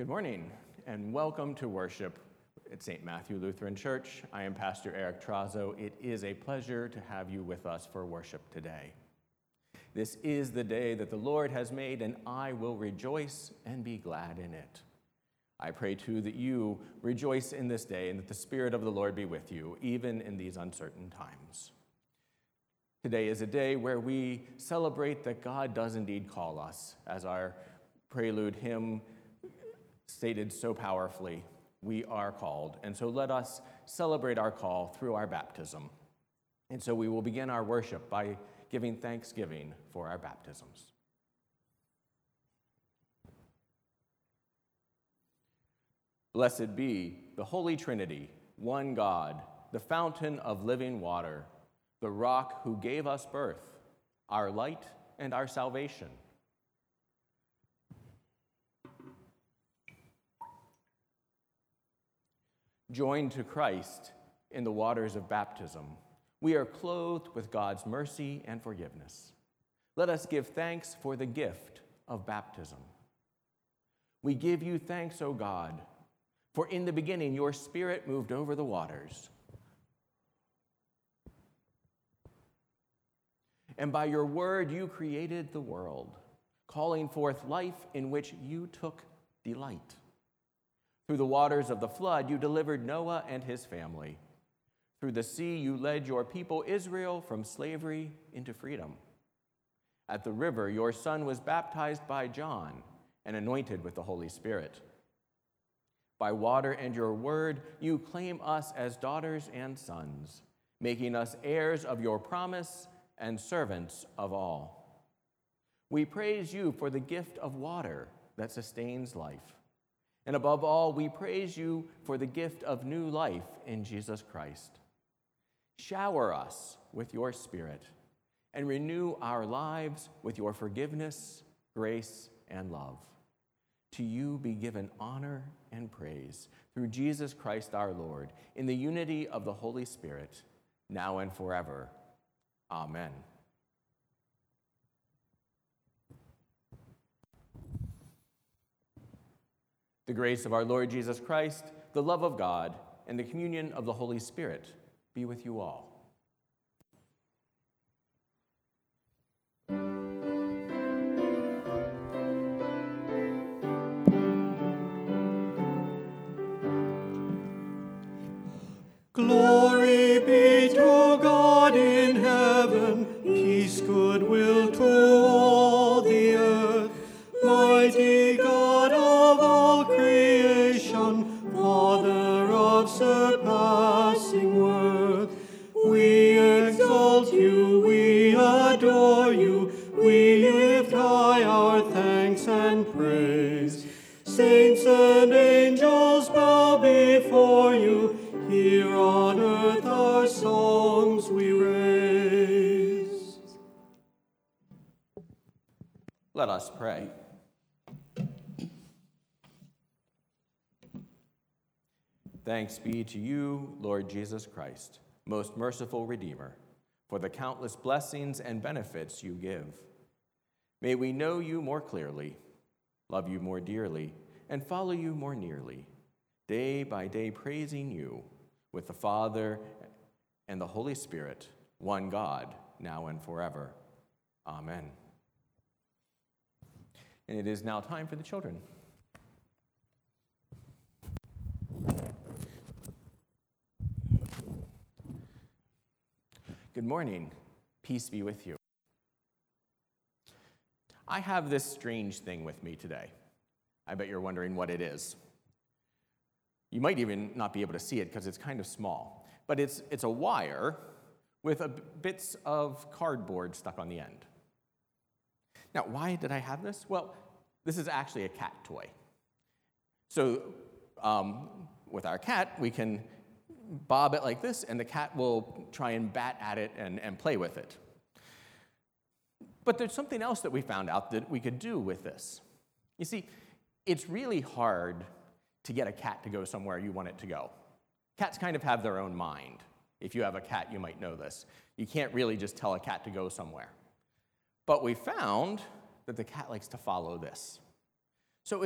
Good morning, and welcome to worship at St. Matthew Lutheran Church. I am Pastor Eric Trazo. It is a pleasure to have you with us for worship today. This is the day that the Lord has made, and I will rejoice and be glad in it. I pray, too, that you rejoice in this day and that the Spirit of the Lord be with you, even in these uncertain times. Today is a day where we celebrate that God does indeed call us, as our prelude hymn stated so powerfully. We are called, and so let us celebrate our call through our baptism. And so we will begin our worship by giving thanksgiving for our baptisms. Blessed be the Holy Trinity, one God, the fountain of living water, the rock who gave us birth, our light and our salvation. Joined to Christ in the waters of baptism, we are clothed with God's mercy and forgiveness. Let us give thanks for the gift of baptism. We give you thanks, O God, for in the beginning your Spirit moved over the waters. And by your word you created the world, calling forth life in which you took delight. Through the waters of the flood, you delivered Noah and his family. Through the sea, you led your people Israel from slavery into freedom. At the river, your son was baptized by John and anointed with the Holy Spirit. By water and your word, you claim us as daughters and sons, making us heirs of your promise and servants of all. We praise you for the gift of water that sustains life. And above all, we praise you for the gift of new life in Jesus Christ. Shower us with your Spirit and renew our lives with your forgiveness, grace, and love. To you be given honor and praise through Jesus Christ our Lord, in the unity of the Holy Spirit, now and forever. Amen. The grace of our Lord Jesus Christ, the love of God, and the communion of the Holy Spirit be with you all. Glory be to God in heaven, peace, goodwill to all the earth. Mighty God of all creation, Father of surpassing worth, we exalt you, we adore you, we lift high our thanks and praise. Saints and angels bow before you, here on earth our songs we raise. Let us pray. Thanks be to you, Lord Jesus Christ, most merciful Redeemer, for the countless blessings and benefits you give. May we know you more clearly, love you more dearly, and follow you more nearly, day by day praising you with the Father and the Holy Spirit, one God, now and forever. Amen. And it is now time for the children. Good morning. Peace be with you. I have this strange thing with me today. I bet you're wondering what it is. You might even not be able to see it because it's kind of small, but it's a wire with bits of cardboard stuck on the end. Now, why did I have this? Well, this is actually a cat toy. So with our cat, we can bob it like this, and the cat will try and bat at it and play with it. But there's something else that we found out that we could do with this. You see, it's really hard to get a cat to go somewhere you want it to go. Cats kind of have their own mind. If you have a cat, you might know this. You can't really just tell a cat to go somewhere. But we found that the cat likes to follow this. So if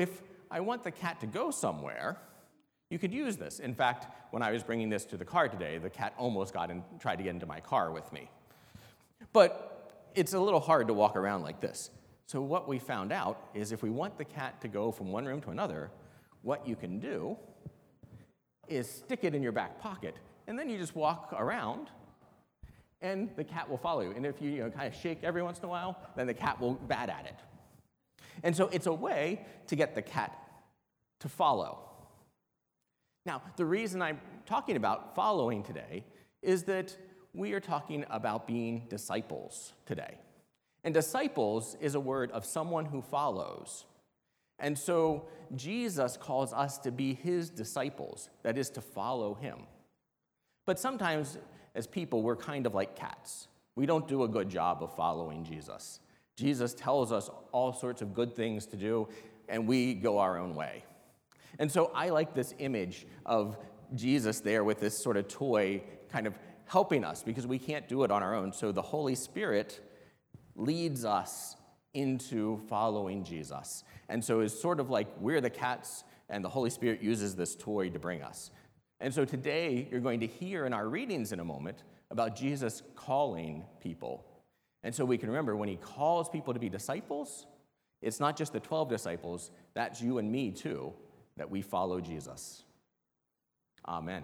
I want the cat to go somewhere, you could use this. In fact, when I was bringing this to the car today, the cat almost tried to get into my car with me. But it's a little hard to walk around like this. So what we found out is if we want the cat to go from one room to another, what you can do is stick it in your back pocket, and then you just walk around, and the cat will follow you. And if you kind of shake every once in a while, then the cat will bat at it. And so it's a way to get the cat to follow. Now, the reason I'm talking about following today is that we are talking about being disciples today. And disciples is a word of someone who follows. And so Jesus calls us to be his disciples, that is, to follow him. But sometimes, as people, we're kind of like cats. We don't do a good job of following Jesus. Jesus tells us all sorts of good things to do, and we go our own way. And so I like this image of Jesus there with this sort of toy kind of helping us because we can't do it on our own. So the Holy Spirit leads us into following Jesus. And so it's sort of like we're the cats and the Holy Spirit uses this toy to bring us. And so today you're going to hear in our readings in a moment about Jesus calling people. And so we can remember when he calls people to be disciples, it's not just the 12 disciples, that's you and me too, that we follow Jesus. Amen.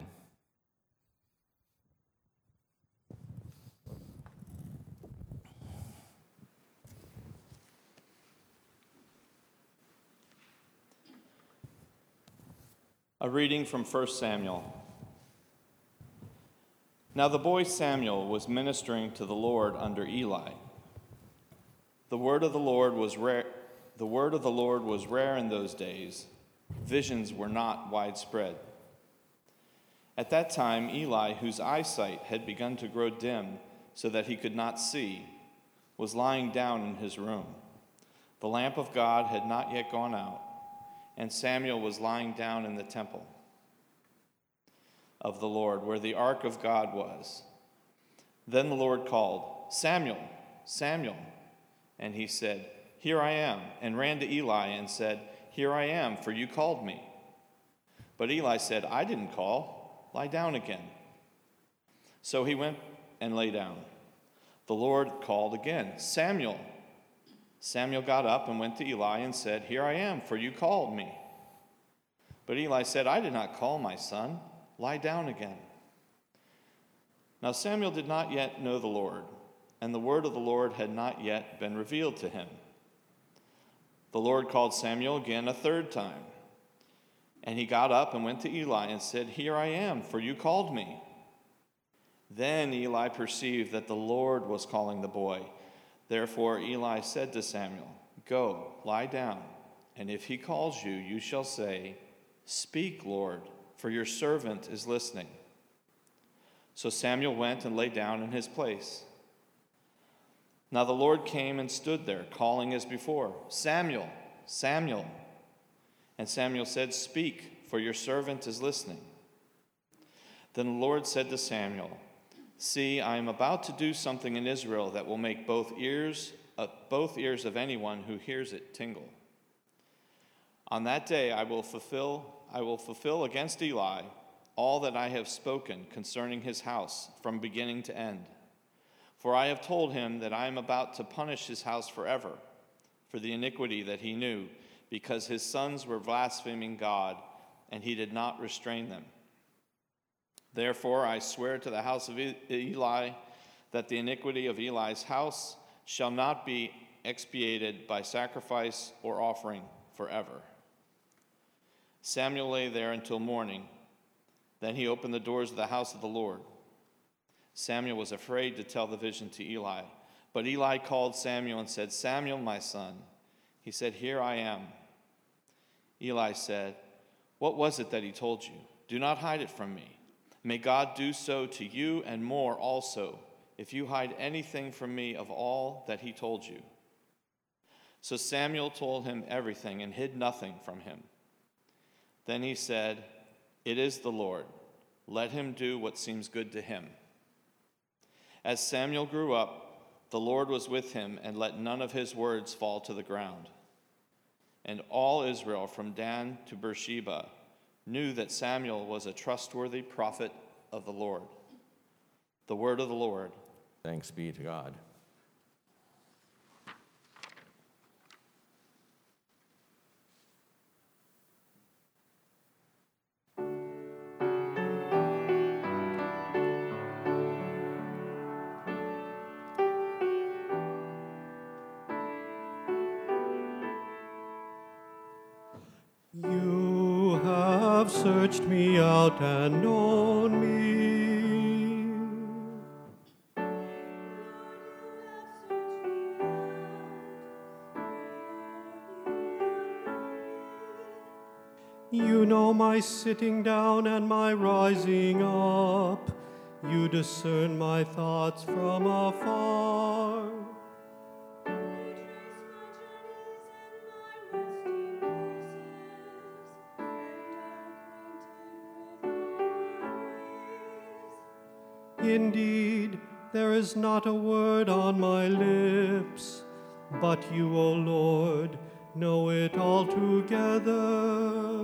A reading from 1 Samuel. Now the boy Samuel was ministering to the Lord under Eli. The word of the Lord was rare. The word of the Lord was rare in those days. Visions were not widespread. At that time, Eli, whose eyesight had begun to grow dim so that he could not see, was lying down in his room. The lamp of God had not yet gone out, and Samuel was lying down in the temple of the Lord, where the ark of God was. Then the Lord called, "Samuel, Samuel." And he said, "Here I am," and ran to Eli and said, "Here I am, for you called me." But Eli said, "I didn't call. Lie down again." So he went and lay down. The Lord called again, "Samuel." Samuel got up and went to Eli and said, "Here I am, for you called me." But Eli said, "I did not call, my son. Lie down again." Now Samuel did not yet know the Lord, and the word of the Lord had not yet been revealed to him. The Lord called Samuel again a third time, and he got up and went to Eli and said, "Here I am, for you called me." Then Eli perceived that the Lord was calling the boy. Therefore Eli said to Samuel, "Go, lie down, and if he calls you, you shall say, 'Speak, Lord, for your servant is listening.'" So Samuel went and lay down in his place. Now the Lord came and stood there, calling as before, "Samuel, Samuel." And Samuel said, "Speak, for your servant is listening." Then the Lord said to Samuel, "See, I am about to do something in Israel that will make both ears of anyone who hears it tingle. On that day I will fulfill against Eli all that I have spoken concerning his house from beginning to end. For I have told him that I am about to punish his house forever for the iniquity that he knew, because his sons were blaspheming God, and he did not restrain them. Therefore I swear to the house of Eli that the iniquity of Eli's house shall not be expiated by sacrifice or offering forever." Samuel lay there until morning. Then he opened the doors of the house of the Lord. Samuel was afraid to tell the vision to Eli. But Eli called Samuel and said, "Samuel, my son." He said, "Here I am." Eli said, "What was it that he told you? Do not hide it from me. May God do so to you and more also, if you hide anything from me of all that he told you." So Samuel told him everything and hid nothing from him. Then he said, "It is the Lord. Let him do what seems good to him." As Samuel grew up, the Lord was with him and let none of his words fall to the ground. and all Israel from Dan to Beersheba knew that Samuel was a trustworthy prophet of the Lord. The word of the Lord. Thanks be to God. You have searched me out and known me. You know my sitting down and my rising up. You discern my thoughts from afar. Indeed, there is not a word on my lips, but you, O Lord, know it altogether.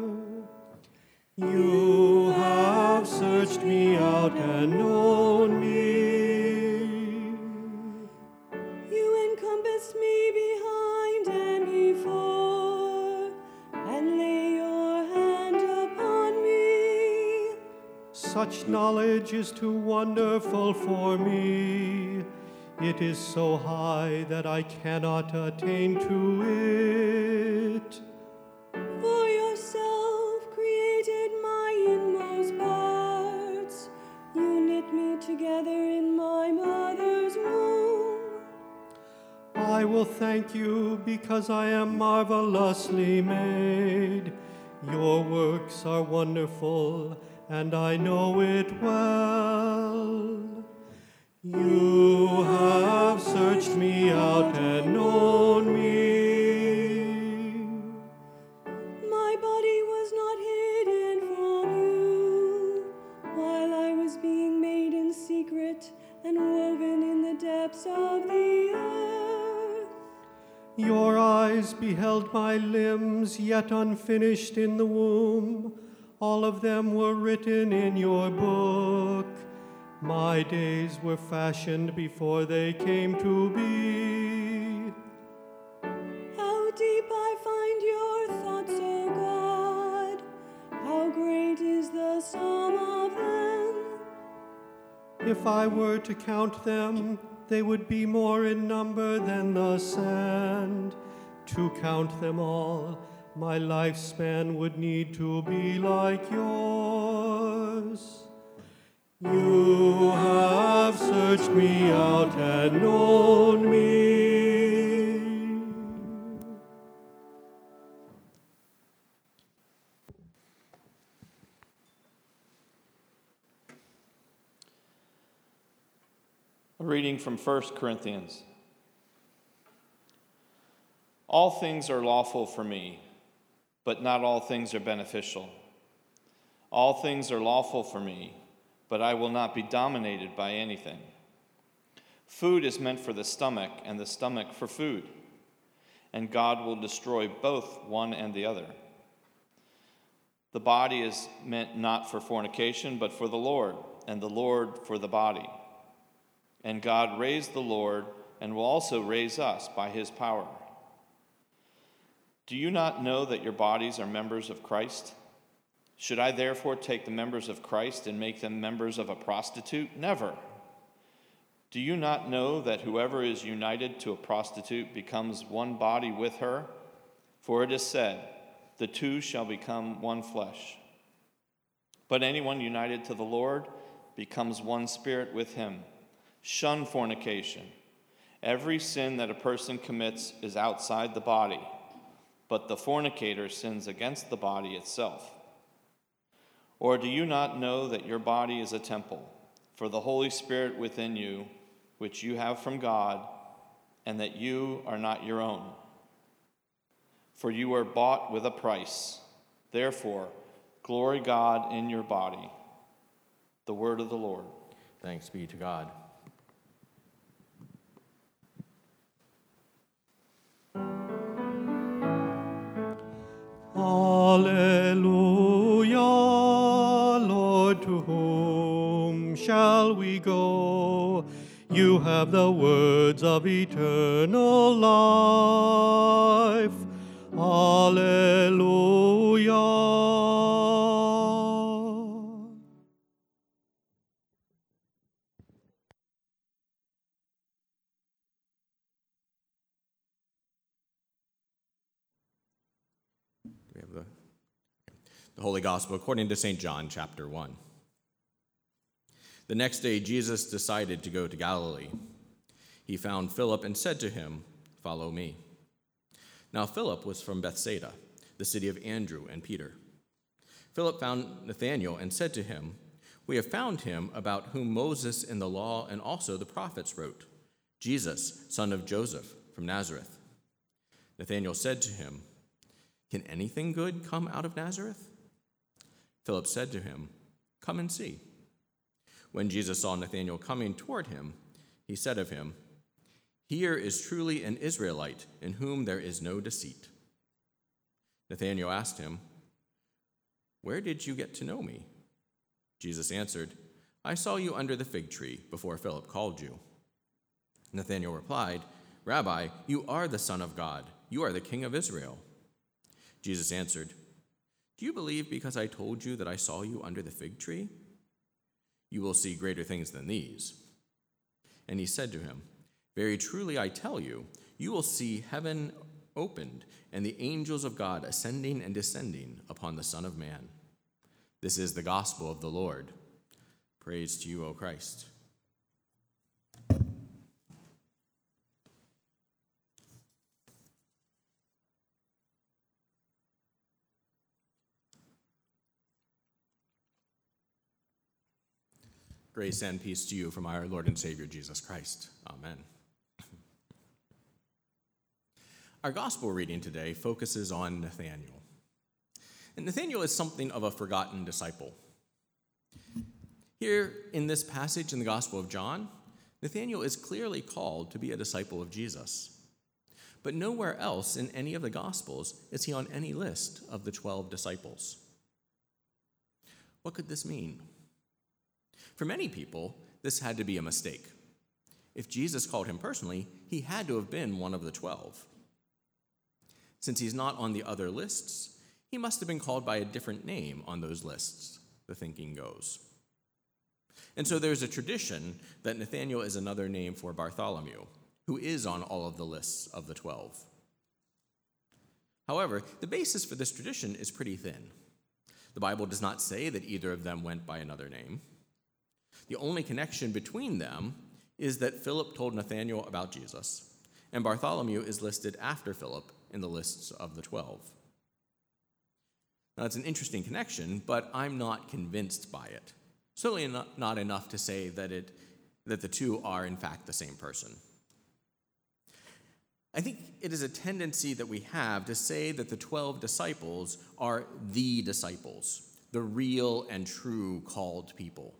You have searched me out and known me. You encompassed me behind and before, and lay your hand upon me. Such knowledge is too wonderful for me. It is so high that I cannot attain to it. For yourself created my inmost parts. You knit me together in my mother's womb. I will thank you because I am marvelously made. Your works are wonderful, and I know it well. You have searched me out and known me. My body was not hidden from you, while I was being made in secret and woven in the depths of the earth. Your eyes beheld my limbs yet unfinished in the womb. All of them were written in your book. My days were fashioned before they came to be. How deep I find your thoughts, O God! How great is the sum of them! If I were to count them, they would be more in number than the sand. To count them all, my lifespan would need to be like yours. You have searched me out and known me. A reading from 1 Corinthians. All things are lawful for me, but not all things are beneficial. All things are lawful for me, but I will not be dominated by anything. Food is meant for the stomach, and the stomach for food, and God will destroy both one and the other. The body is meant not for fornication, but for the Lord, and the Lord for the body. And God raised the Lord, and will also raise us by his power. Do you not know that your bodies are members of Christ? Should I therefore take the members of Christ and make them members of a prostitute? Never. Do you not know that whoever is united to a prostitute becomes one body with her? For it is said, the two shall become one flesh. But anyone united to the Lord becomes one spirit with him. Shun fornication. Every sin that a person commits is outside the body, but the fornicator sins against the body itself. Or do you not know that your body is a temple, for the Holy Spirit within you, which you have from God, and that you are not your own? For you were bought with a price. Therefore, glory God in your body. The word of the Lord. Thanks be to God. Alleluia, Lord, to whom shall we go? You have the words of eternal life. Alleluia. We have the Holy Gospel according to St. John, chapter 1. The next day, Jesus decided to go to Galilee. He found Philip and said to him, "Follow me." Now Philip was from Bethsaida, the city of Andrew and Peter. Philip found Nathanael and said to him, "We have found him about whom Moses in the law and also the prophets wrote, Jesus, son of Joseph, from Nazareth." Nathanael said to him, "Can anything good come out of Nazareth?" Philip said to him, "Come and see." When Jesus saw Nathanael coming toward him, he said of him, "Here is truly an Israelite in whom there is no deceit." Nathanael asked him, "Where did you get to know me?" Jesus answered, "I saw you under the fig tree before Philip called you." Nathanael replied, "Rabbi, you are the Son of God. You are the King of Israel." Jesus answered, "Do you believe because I told you that I saw you under the fig tree? You will see greater things than these." And he said to him, "Very truly I tell you, you will see heaven opened and the angels of God ascending and descending upon the Son of Man." This is the gospel of the Lord. Praise to you, O Christ. Grace and peace to you from our Lord and Savior Jesus Christ. Amen. Our gospel reading today focuses on Nathanael. And Nathanael is something of a forgotten disciple. Here in this passage in the Gospel of John, Nathanael is clearly called to be a disciple of Jesus. But nowhere else in any of the Gospels is he on any list of the 12 disciples. What could this mean? For many people, this had to be a mistake. If Jesus called him personally, he had to have been one of the 12. Since he's not on the other lists, he must have been called by a different name on those lists, the thinking goes. And so there's a tradition that Nathanael is another name for Bartholomew, who is on all of the lists of the 12. However, the basis for this tradition is pretty thin. The Bible does not say that either of them went by another name. The only connection between them is that Philip told Nathanael about Jesus, and Bartholomew is listed after Philip in the lists of the 12. Now, it's an interesting connection, but I'm not convinced by it. Certainly not enough to say that the two are, in fact, the same person. I think it is a tendency that we have to say that the 12 disciples are the disciples, the real and true called people.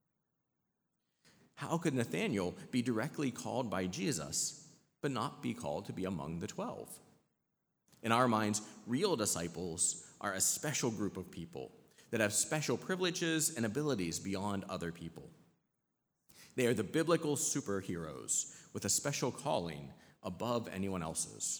How could Nathanael be directly called by Jesus, but not be called to be among the 12? In our minds, real disciples are a special group of people that have special privileges and abilities beyond other people. They are the biblical superheroes with a special calling above anyone else's.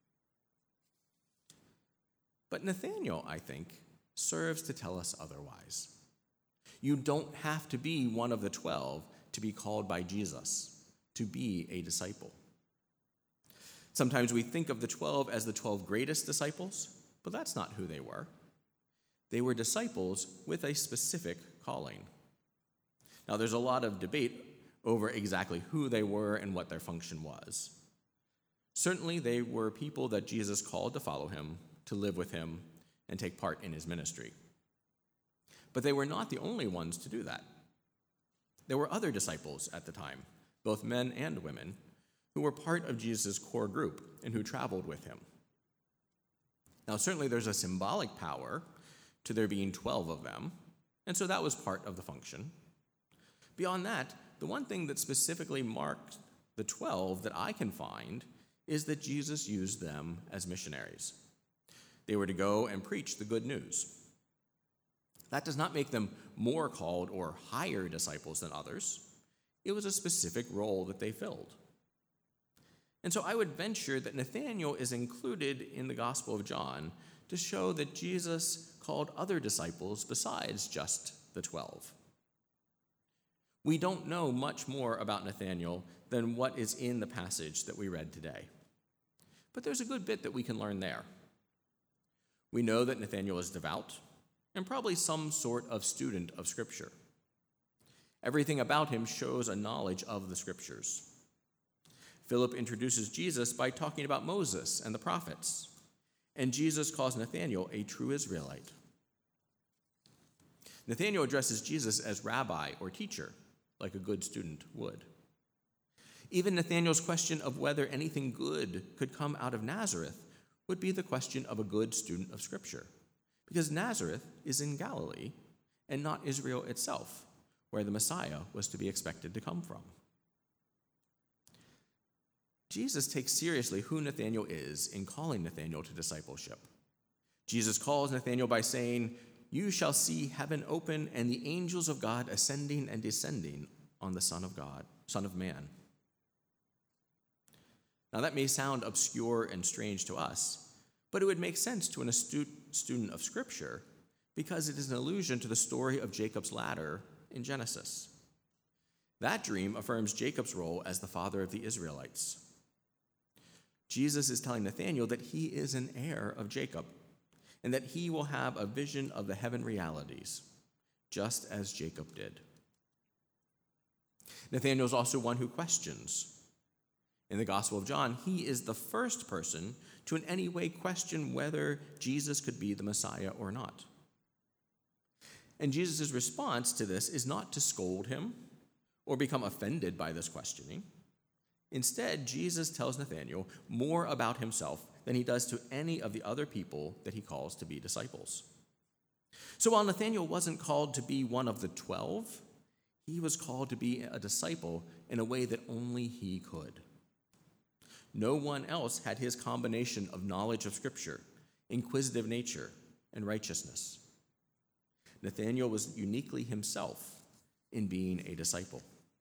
But Nathanael, I think, serves to tell us otherwise. You don't have to be one of the 12 to be called by Jesus, to be a disciple. Sometimes we think of the 12 as the 12 greatest disciples, but that's not who they were. They were disciples with a specific calling. Now, there's a lot of debate over exactly who they were and what their function was. Certainly, they were people that Jesus called to follow him, to live with him, and take part in his ministry. But they were not the only ones to do that. There were other disciples at the time, both men and women, who were part of Jesus' core group and who traveled with him. Now, certainly there's a symbolic power to there being 12 of them, and so that was part of the function. Beyond that, the one thing that specifically marked the 12 that I can find is that Jesus used them as missionaries. They were to go and preach the good news. That does not make them more called or higher disciples than others. It was a specific role that they filled. And so I would venture that Nathanael is included in the Gospel of John to show that Jesus called other disciples besides just the 12. We don't know much more about Nathanael than what is in the passage that we read today. But there's a good bit that we can learn there. We know that Nathanael is devout and probably some sort of student of Scripture. Everything about him shows a knowledge of the Scriptures. Philip introduces Jesus by talking about Moses and the prophets, and Jesus calls Nathanael a true Israelite. Nathanael addresses Jesus as rabbi or teacher, like a good student would. Even Nathanael's question of whether anything good could come out of Nazareth would be the question of a good student of Scripture, because Nazareth is in Galilee and not Israel itself, where the Messiah was to be expected to come from. Jesus takes seriously who Nathanael is in calling Nathanael to discipleship. Jesus calls Nathanael by saying, "You shall see heaven open and the angels of God ascending and descending on the Son of God, Son of Man." Now that may sound obscure and strange to us, but it would make sense to an astute student of Scripture because it is an allusion to the story of Jacob's ladder in Genesis. That dream affirms Jacob's role as the father of the Israelites. Jesus is telling Nathanael that he is an heir of Jacob and that he will have a vision of the heaven realities, just as Jacob did. Nathanael is also one who questions. In the Gospel of John, he is the first person to in any way question whether Jesus could be the Messiah or not. And Jesus' response to this is not to scold him or become offended by this questioning. Instead, Jesus tells Nathanael more about himself than he does to any of the other people that he calls to be disciples. So while Nathanael wasn't called to be one of the 12, he was called to be a disciple in a way that only he could. No one else had his combination of knowledge of Scripture, inquisitive nature, and righteousness. Nathanael was uniquely himself in being a disciple.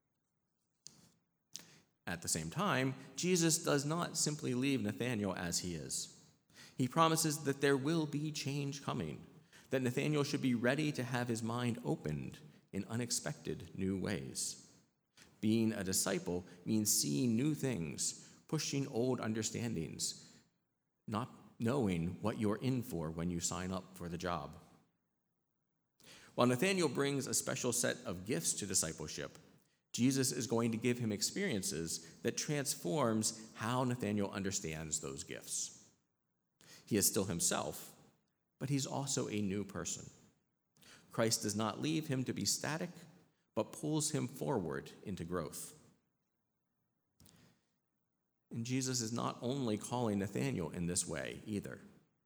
At the same time, Jesus does not simply leave Nathanael as he is. He promises that there will be change coming, that Nathanael should be ready to have his mind opened in unexpected new ways. Being a disciple means seeing new things, pushing old understandings, not knowing what you're in for when you sign up for the job. While Nathanael brings a special set of gifts to discipleship, Jesus is going to give him experiences that transforms how Nathanael understands those gifts. He is still himself, but he's also a new person. Christ does not leave him to be static, but pulls him forward into growth. And Jesus is not only calling Nathanael in this way either.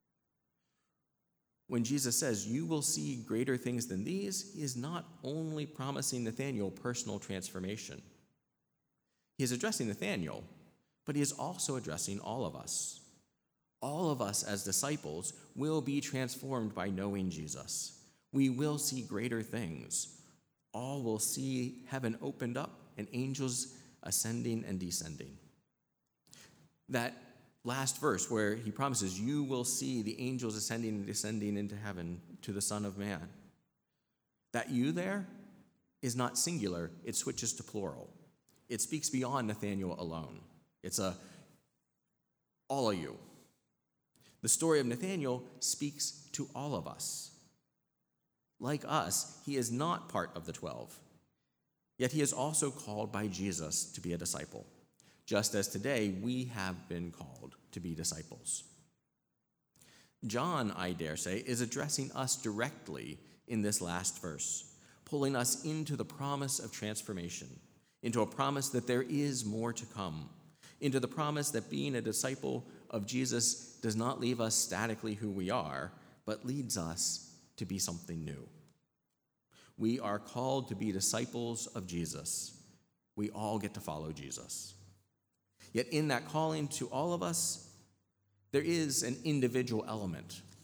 When Jesus says, "You will see greater things than these," he is not only promising Nathanael personal transformation. He is addressing Nathanael, but he is also addressing all of us. All of us as disciples will be transformed by knowing Jesus. We will see greater things. All will see heaven opened up and angels ascending and descending. That last verse where he promises, "You will see the angels ascending and descending into heaven to the Son of Man." That "you" there is not singular, it switches to plural. It speaks beyond Nathanael alone. It's all of you. The story of Nathanael speaks to all of us. Like us, he is not part of the 12, yet he is also called by Jesus to be a disciple, just as today we have been called to be disciples. John, I dare say, is addressing us directly in this last verse, pulling us into the promise of transformation, into a promise that there is more to come, into the promise that being a disciple of Jesus does not leave us statically who we are, but leads us to be something new. We are called to be disciples of Jesus. We all get to follow Jesus. Yet in that calling to all of us, there is an individual element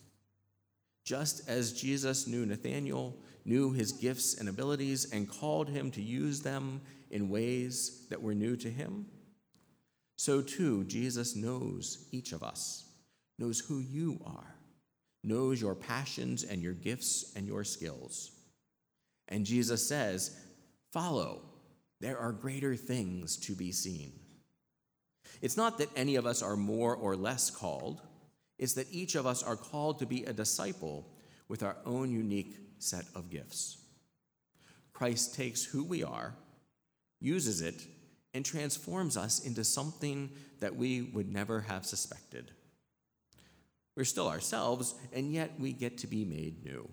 Just as Jesus knew Nathanael, knew his gifts and abilities, and called him to use them in ways that were new to him, so too Jesus knows each of us, knows who you are, knows your passions and your gifts and your skills. And Jesus says, follow, there are greater things to be seen. It's not that any of us are more or less called. It's that each of us are called to be a disciple with our own unique set of gifts. Christ takes who we are, uses it, and transforms us into something that we would never have suspected. We're still ourselves, and yet we get to be made new.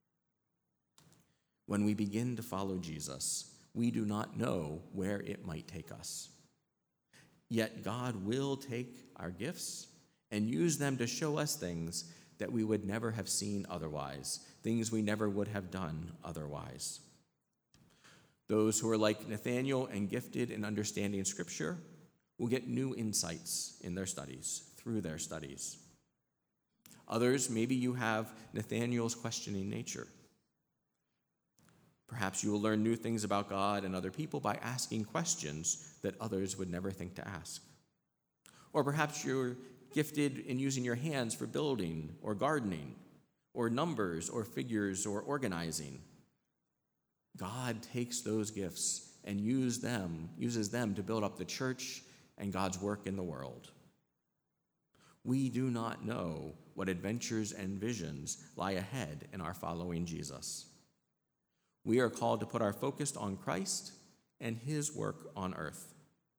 When we begin to follow Jesus, we do not know where it might take us. Yet God will take our gifts and use them to show us things that we would never have seen otherwise, things we never would have done otherwise. Those who are like Nathanael and gifted in understanding Scripture will get new insights in their studies, through their studies. Others, maybe you have Nathanael's questioning nature. Perhaps you will learn new things about God and other people by asking questions that others would never think to ask. Or perhaps you're gifted in using your hands for building or gardening or numbers or figures or organizing. God takes those gifts and uses them to build up the church and God's work in the world. We do not know what adventures and visions lie ahead in our following Jesus. We are called to put our focus on Christ and his work on earth.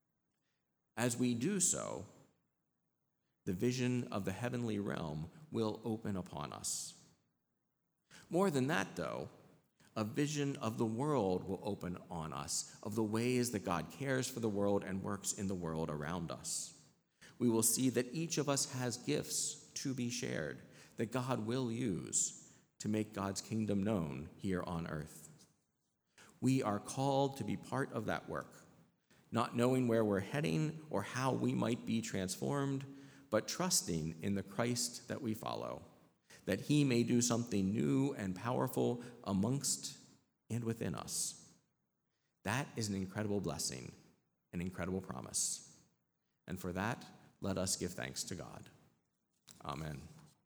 As we do so, the vision of the heavenly realm will open upon us. More than that, though, a vision of the world will open on us, of the ways that God cares for the world and works in the world around us. We will see that each of us has gifts to be shared, that God will use to make God's kingdom known here on earth. We are called to be part of that work, not knowing where we're heading or how we might be transformed, but trusting in the Christ that we follow, that he may do something new and powerful amongst and within us. That is an incredible blessing, an incredible promise. And for that, let us give thanks to God. Amen.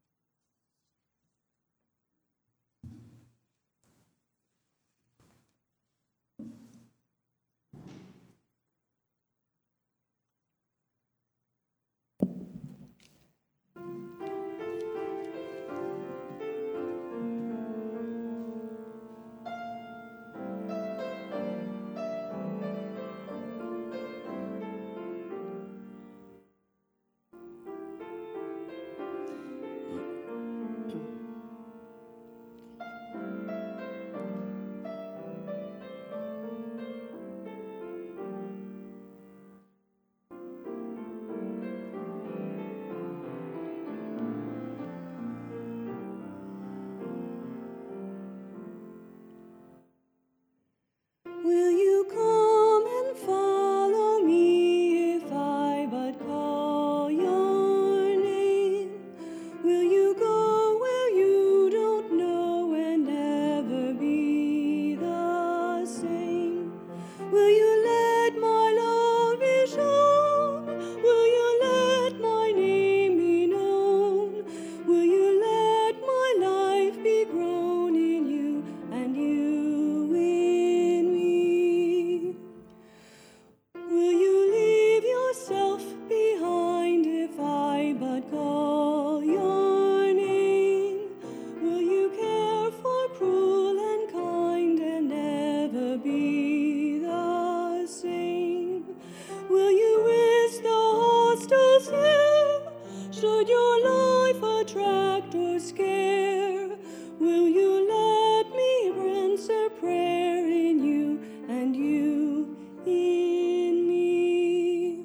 Will you come and follow me if I but call your name? Will you go where you don't know and never be the same? Will you let my love be shown? Will you let my name be known? Will you let my life be grown in you and you in me? Will you leave yourself behind if I but call your name? Will you care for cruel and kind and never be the same? Will you risk the hostile snare? Should your life attract or scare? Will you let me answer prayer in you and you in me?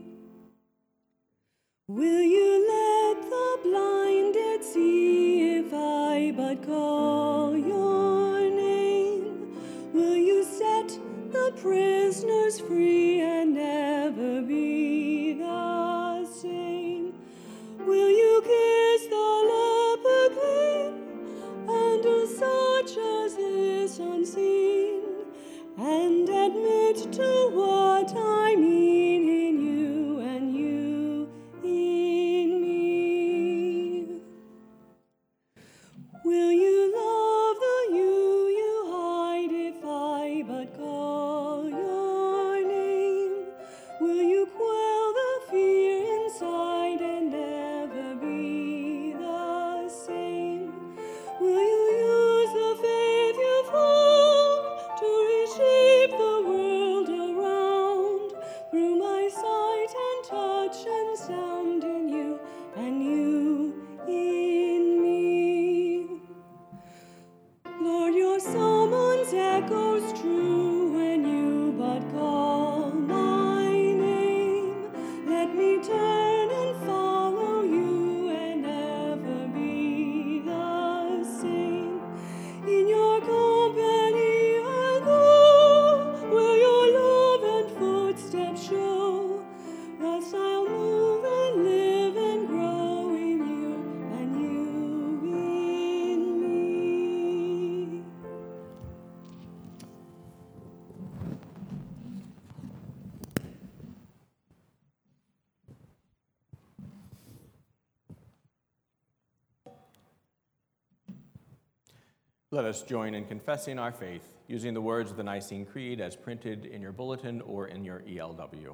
Will you let the blinded see if I but call your name? Will you set the prisoners free and never be the same? Will you kiss the leper clean seen, and admit to what I mean in you and you in me. Will you love the you hide if I but call your name? Will you quell the fear inside and never be the same? Will you use the faith you've found to reshape the world around through my sight and touch and sound in you and you in me? Lord, your summons echoes true when you but call my name. Let me turn and follow you and never be the same. In your company I'll go, where your love and footsteps show. Thus I'll move and live and grow in you and you in me. Let us join in confessing our faith using the words of the Nicene Creed as printed in your bulletin or in your ELW.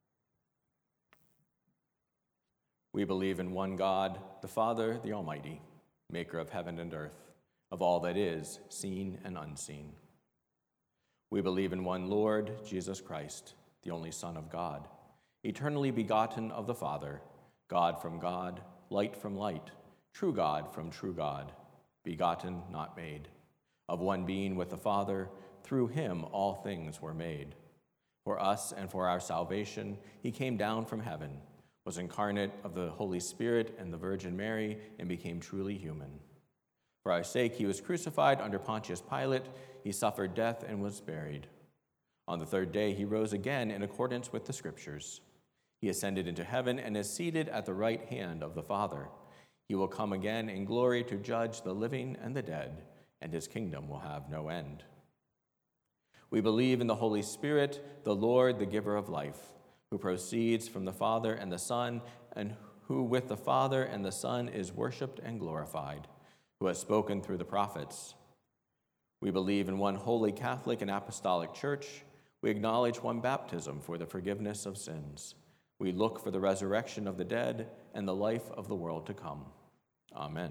We believe in one God, the Father, the Almighty, maker of heaven and earth, of all that is, seen and unseen. We believe in one Lord, Jesus Christ, the only Son of God, eternally begotten of the Father, God from God, light from light, true God from true God, begotten, not made. Of one being with the Father, through him all things were made. For us and for our salvation, he came down from heaven, was incarnate of the Holy Spirit and the Virgin Mary, and became truly human. For our sake, he was crucified under Pontius Pilate. He suffered death and was buried. On the third day, he rose again in accordance with the Scriptures. He ascended into heaven and is seated at the right hand of the Father. He will come again in glory to judge the living and the dead, and his kingdom will have no end. We believe in the Holy Spirit, the Lord, the giver of life, who proceeds from the Father and the Son, and who with the Father and the Son is worshiped and glorified, who has spoken through the prophets. We believe in one holy Catholic and Apostolic Church. We acknowledge one baptism for the forgiveness of sins. We look for the resurrection of the dead and the life of the world to come. Amen.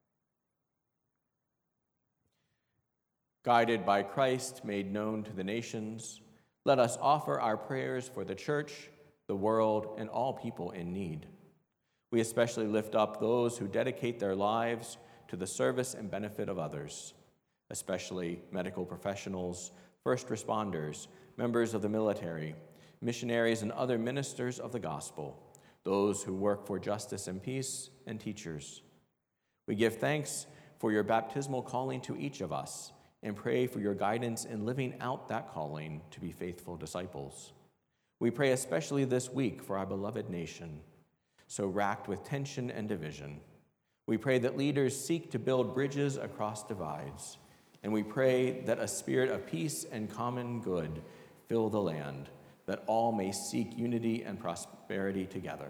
Guided by Christ, made known to the nations, let us offer our prayers for the church, the world, and all people in need. We especially lift up those who dedicate their lives to the service and benefit of others, especially medical professionals, first responders, members of the military, missionaries, and other ministers of the gospel, those who work for justice and peace, and teachers. We give thanks for your baptismal calling to each of us and pray for your guidance in living out that calling to be faithful disciples. We pray especially this week for our beloved nation, so racked with tension and division. We pray that leaders seek to build bridges across divides, and we pray that a spirit of peace and common good fill the land, that all may seek unity and prosperity together.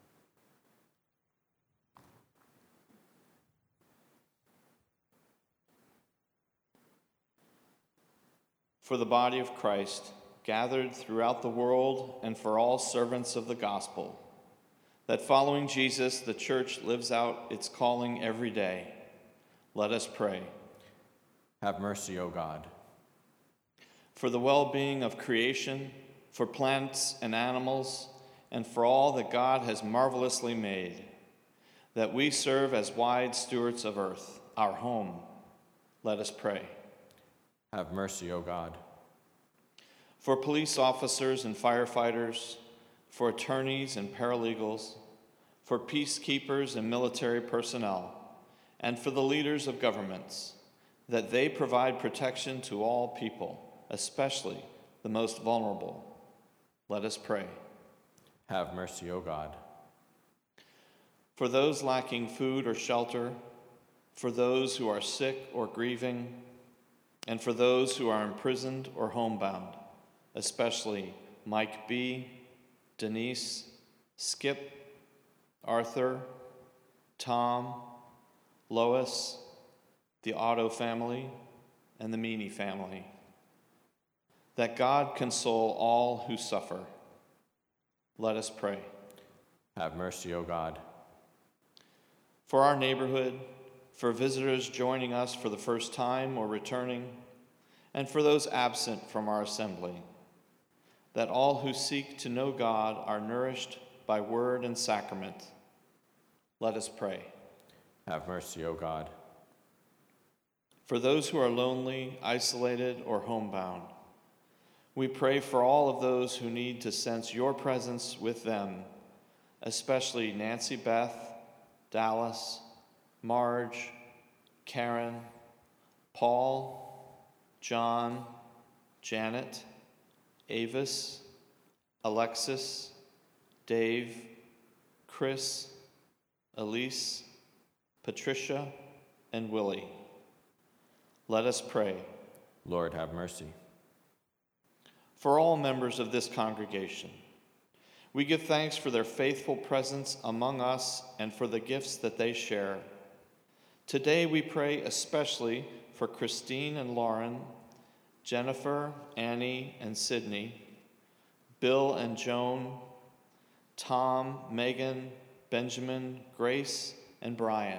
For the body of Christ, gathered throughout the world, and for all servants of the gospel, that following Jesus, the church lives out its calling every day. Let us pray. Have mercy, O God. For the well-being of creation, for plants and animals, and for all that God has marvelously made, that we serve as wise stewards of earth, our home. Let us pray. Have mercy, O God. For police officers and firefighters, for attorneys and paralegals, for peacekeepers and military personnel, and for the leaders of governments, that they provide protection to all people, especially the most vulnerable. Let us pray. Have mercy, O God. For those lacking food or shelter, for those who are sick or grieving, and for those who are imprisoned or homebound, especially Mike B., Denise, Skip, Arthur, Tom, Lois, the Otto family, and the Meany family. That God console all who suffer. Let us pray. Have mercy, O God. For our neighborhood, for visitors joining us for the first time or returning, and for those absent from our assembly, that all who seek to know God are nourished by word and sacrament. Let us pray. Have mercy, O God. For those who are lonely, isolated, or homebound, we pray for all of those who need to sense your presence with them, especially Nancy Beth, Dallas, Marge, Karen, Paul, John, Janet, Avis, Alexis, Dave, Chris, Elise, Patricia, and Willie. Let us pray. Lord, have mercy. For all members of this congregation, we give thanks for their faithful presence among us and for the gifts that they share. Today we pray especially for Christine and Lauren, Jennifer, Annie, and Sydney, Bill and Joan, Tom, Megan, Benjamin, Grace, and Brian.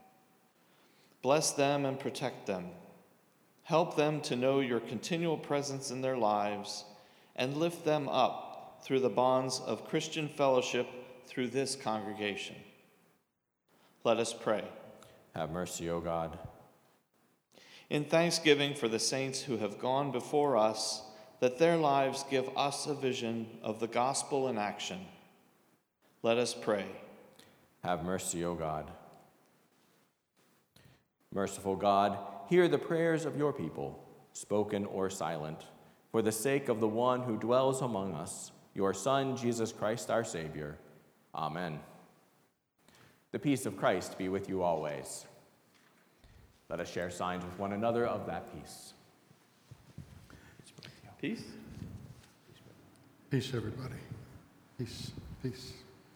Bless them and protect them. Help them to know your continual presence in their lives and lift them up through the bonds of Christian fellowship through this congregation. Let us pray. Have mercy, O God. In thanksgiving for the saints who have gone before us, that their lives give us a vision of the gospel in action. Let us pray. Have mercy, O God. Merciful God, hear the prayers of your people, spoken or silent, for the sake of the one who dwells among us, your Son, Jesus Christ, our Savior. Amen. The peace of Christ be with you always. Let us share signs with one another of that peace. Peace. Peace, everybody. Peace, peace.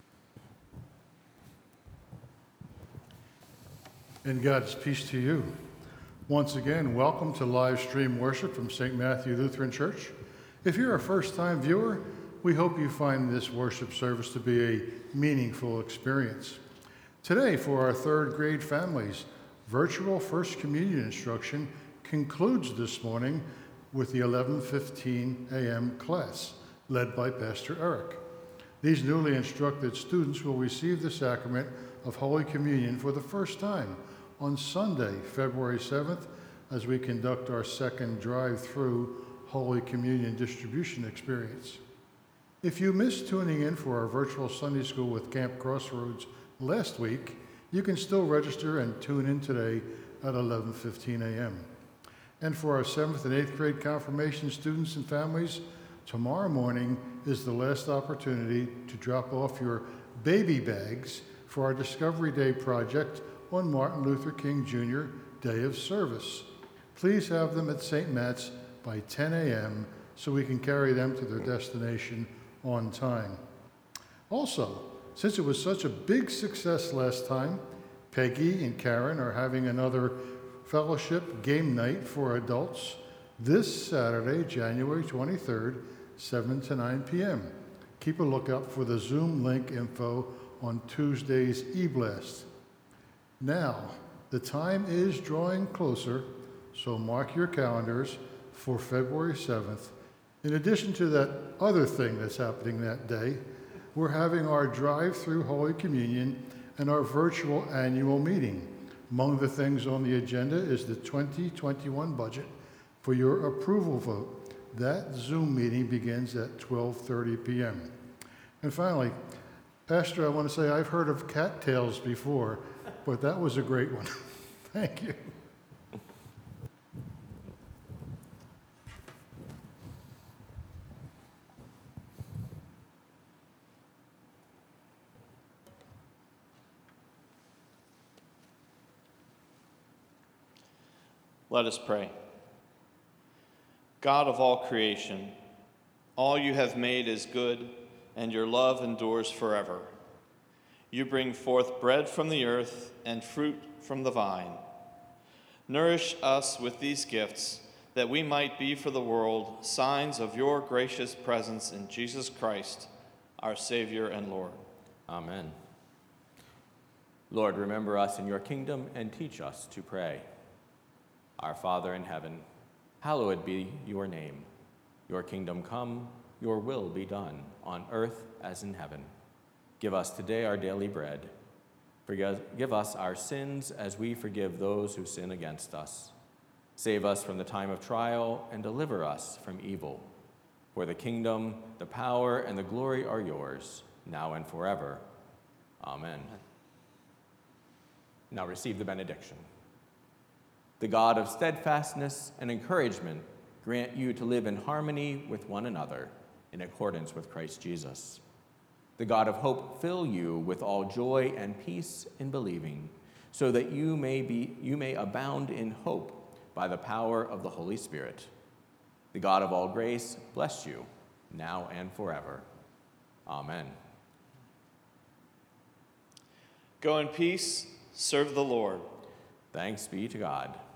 And God's peace to you. Once again, welcome to live stream worship from St. Matthew Lutheran Church. If you're a first-time viewer, we hope you find this worship service to be a meaningful experience. Today, for our third grade families, virtual First Communion instruction concludes this morning with the 11:15 a.m. class, led by Pastor Eric. These newly instructed students will receive the sacrament of Holy Communion for the first time on Sunday, February 7th, as we conduct our second drive-through Holy Communion distribution experience. If you missed tuning in for our virtual Sunday School with Camp Crossroads last week, you can still register and tune in today at 11:15 a.m. And for our 7th and 8th grade confirmation students and families, tomorrow morning is the last opportunity to drop off your baby bags for our Discovery Day project on Martin Luther King Jr. Day of Service. Please have them at St. Matt's by 10 a.m. so we can carry them to their destination on time. Also, since it was such a big success last time, Peggy and Karen are having another fellowship game night for adults this Saturday, January 23rd, 7 to 9 p.m. Keep a lookout for the Zoom link info on Tuesday's eBlast. Now, the time is drawing closer, so mark your calendars for February 7th. In addition to that other thing that's happening that day, we're having our drive-through Holy Communion and our virtual annual meeting. Among the things on the agenda is the 2021 budget for your approval vote. That Zoom meeting begins at 12:30 p.m. And finally, Pastor, I want to say I've heard of cattails before, but that was a great one. Thank you. Let us pray. God of all creation, all you have made is good, and your love endures forever. You bring forth bread from the earth and fruit from the vine. Nourish us with these gifts, that we might be for the world signs of your gracious presence in Jesus Christ, our Savior and Lord. Amen. Lord, remember us in your kingdom and teach us to pray. Our Father in heaven, hallowed be your name. Your kingdom come, your will be done, on earth as in heaven. Give us today our daily bread. Forgive us our sins as we forgive those who sin against us. Save us from the time of trial and deliver us from evil. For the kingdom, the power, and the glory are yours, now and forever. Amen. Now receive the benediction. The God of steadfastness and encouragement grant you to live in harmony with one another in accordance with Christ Jesus. The God of hope fill you with all joy and peace in believing, so that you may abound in hope by the power of the Holy Spirit. The God of all grace bless you now and forever. Amen. Go in peace, serve the Lord. Thanks be to God.